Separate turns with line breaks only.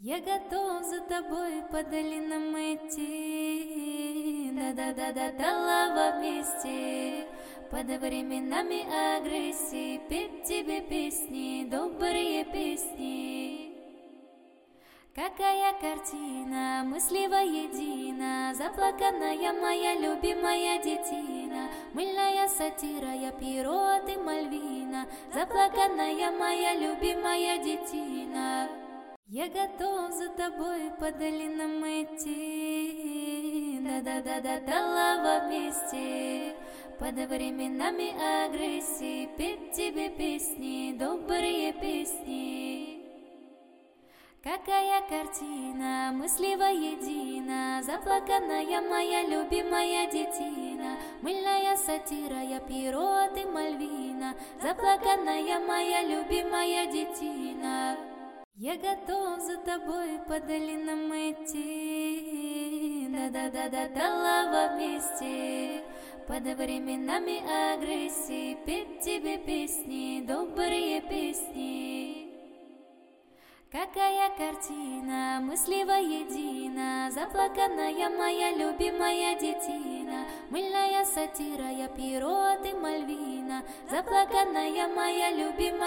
Я готов за тобой по долинам идти, да-да-да-да, до вместе. Под временами агрессии петь тебе песни, добрые песни. Какая картина, мысли воедино, заплаканная моя любимая детина. Мыльная сатира, я перо, а ты Мальвина, заплаканная моя любимая детина. Я готов за тобой по долинам идти, да-да-да-да, до вместе. Под временами агрессии петь тебе песни, добрые песни. Какая картина, мысли воедино, заплаканная моя любимая детина. Мыльная сатира, я перо, а ты Мальвина, заплаканная моя любимая детина. Я готов за тобой по долинам идти, да-да-да-да, до вместе. Под временами агрессии петь тебе песни, добрые песни. Какая картина, мысли воедино, заплаканная моя любимая детина. Мыльная сатира, я перо, а ты Мальвина, заплаканная моя любимая